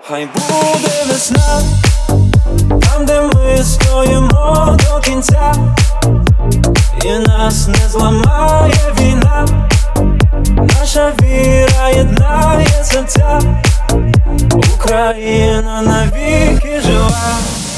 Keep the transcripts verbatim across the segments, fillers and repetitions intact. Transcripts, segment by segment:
Хай буде весна, там, де ми стоїмо до кінця, і нас не зламає війна, наша віра єднає серця, Україна навіки жива.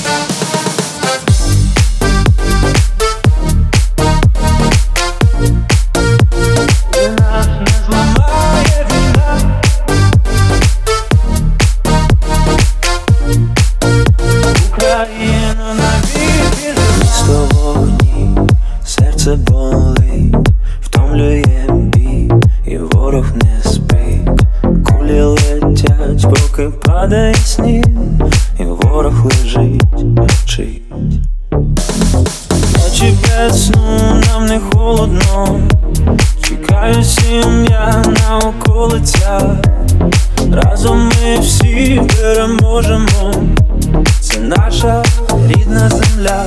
Серце болить, втомлює бій, і ворог не спить. Кулі летять, поки падає сніг, і ворог лежить, мовчить. Ночі без сну, нам не холодно, чекаю сім'я на околицях. Разом ми всі переможемо, це наша рідна земля.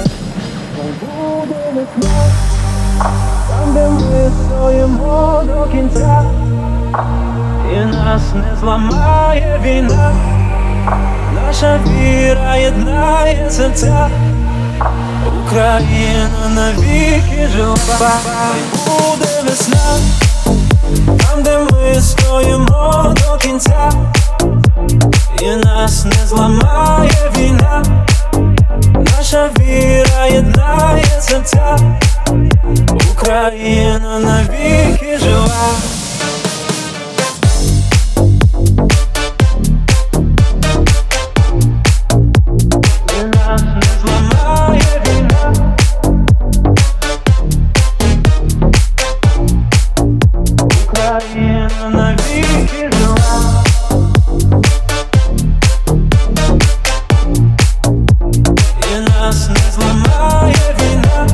Там, де ми стоїмо до кінця, і нас не зламає війна, наша віра єднає серця, Україна навіки жива. Хай буде весна, там, де ми стоїмо до кінця, і нас не зламає війна, наша віра єднає серця, Україна навіки жива. І нас не зламає війна, Україна навіки жива. І нас не зламає війна,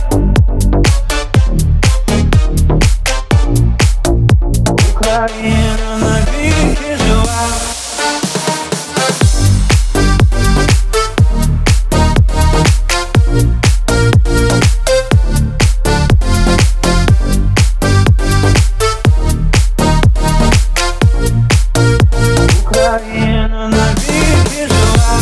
Україна навіки жива. Україна навіки жива.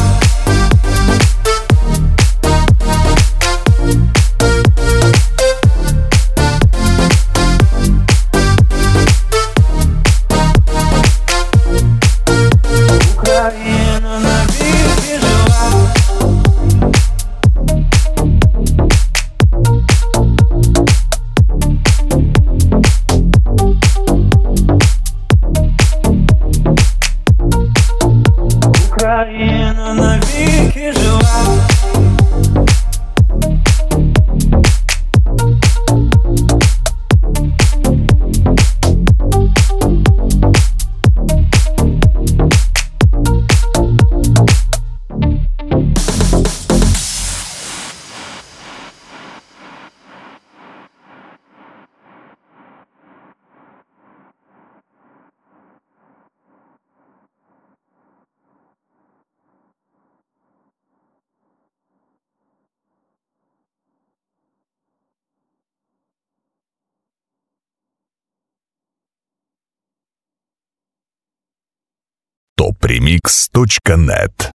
Україна навіки жива. Україна навіки жива. топ ремикс точка нет